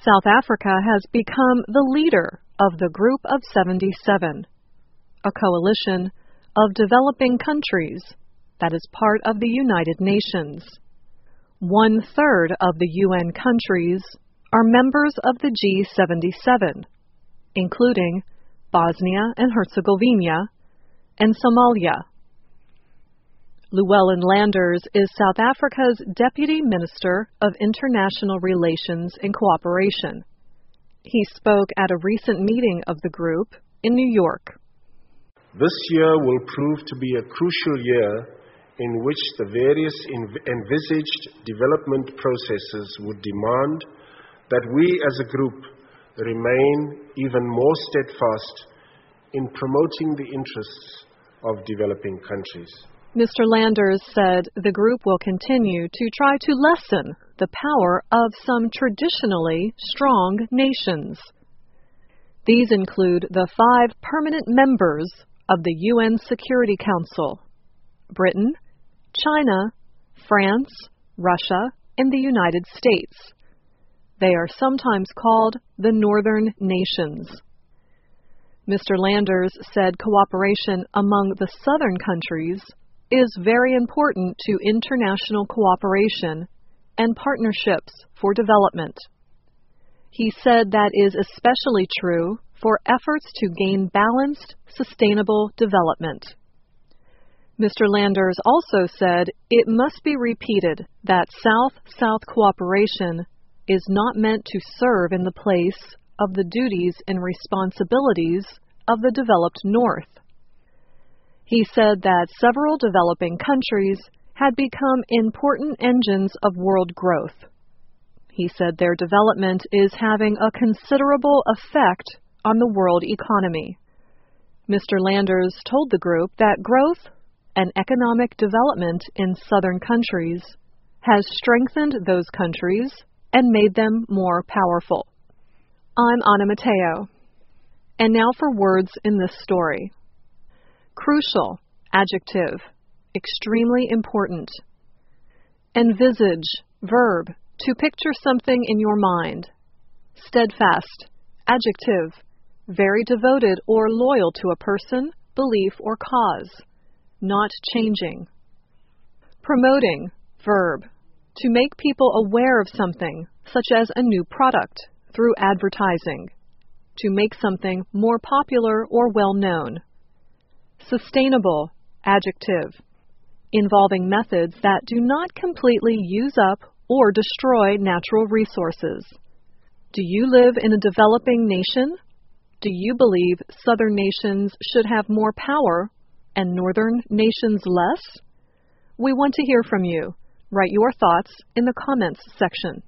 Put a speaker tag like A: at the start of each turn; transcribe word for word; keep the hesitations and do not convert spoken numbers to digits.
A: South Africa has become the leader of the Group of seventy-seven, a coalition of developing countries that is part of the United Nations. One-third of the U N countries are members of the G seventy-seven, including Bosnia and Herzegovina and Somalia. Llewellyn Landers is South Africa's Deputy Minister of International Relations and Cooperation. He spoke at a recent meeting of the group in New York.
B: This year will prove to be a crucial year in which the various envisaged development processes would demand that we as a group remain even more steadfast in promoting the interests of developing countries.
A: Mister Landers said the group will continue to try to lessen the power of some traditionally strong nations. These include the five permanent members of the U N Security Council: Britain, China, France, Russia, and the United States. They are sometimes called the Northern Nations. Mister Landers said cooperation among the southern countries is very important to international cooperation and partnerships for development. He said that is especially true for efforts to gain balanced, sustainable development. Mister Landers also said it must be repeated that South-South cooperation is not meant to serve in the place of the duties and responsibilities of the developed North. He said that several developing countries had become important engines of world growth. He said their development is having a considerable effect on the world economy. Mister Landers told the group that growth and economic development in southern countries has strengthened those countries and made them more powerful. I'm Anna Mateo. And now for words in this story. Crucial, adjective, extremely important. Envisage, verb, to picture something in your mind. Steadfast, adjective, very devoted or loyal to a person, belief, or cause, not changing. Promoting, verb, to make people aware of something, such as a new product, through advertising. To make something more popular or well-known. Sustainable, adjective, involving methods that do not completely use up or destroy natural resources. Do you live in a developing nation? Do you believe southern nations should have more power and northern nations less? We want to hear from you. Write your thoughts in the comments section.